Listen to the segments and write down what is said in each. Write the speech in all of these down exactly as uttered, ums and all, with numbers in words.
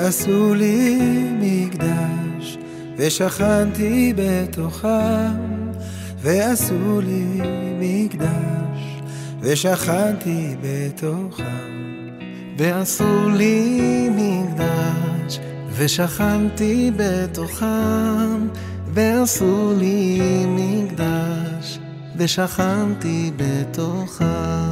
ועשו לי מקדש ושכנתי בתוכם, ועשו לי מקדש ושכנתי בתוכם, ועשו לי מקדש ושכנתי בתוכם, ועשו לי מקדש ושכנתי בתוכם.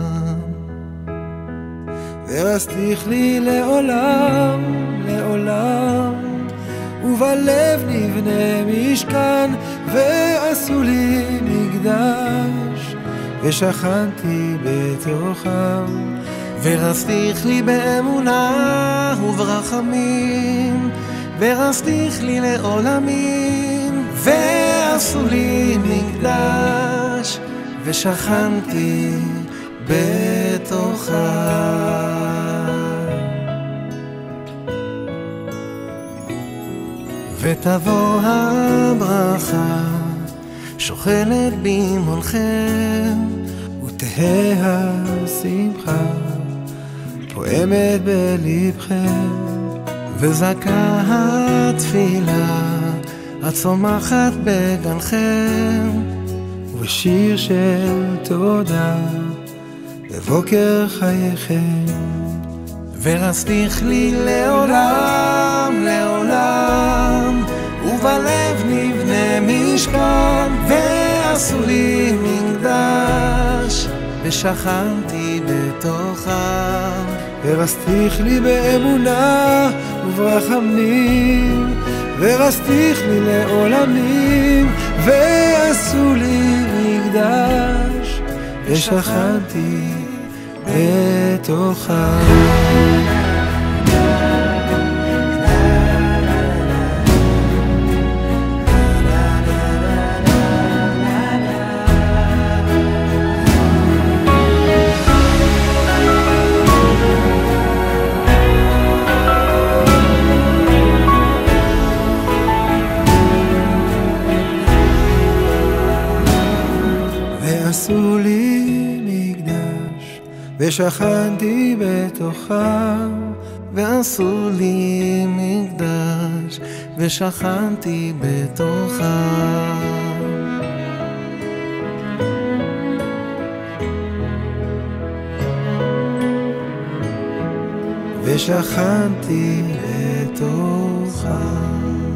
ורסתיך לי לעולם, לעולם, ובלב נבנה משכן, ועשו לי מקדש ושכנתי בתוכם. ורסתיך לי באמונה וברחמים, ורסתיך לי לעולמים, ועשו לי מקדש ושכנתי בתוכם. ותבוא הברכה שוכנת בימונכם, ותהא השמחה פועמת בלבכם, וזכה התפילה הצומחת בגנכם, ובשיר של תודה בבוקר חייכם. ורסתיך לי לעולם, לעולם, ובלב נבנה משכן, ועשו לי מקדש ושכנתי בתוכם. ורסתיך לי באמונה וברחמים, ורסתיך לי לעולמים, ועשו לי מקדש ושכנתי בתוכם. ועשו לי מקדש ושכנתי בתוכם, ועשו לי מקדש ושכנתי בתוכם. ושכנתי בתוכם.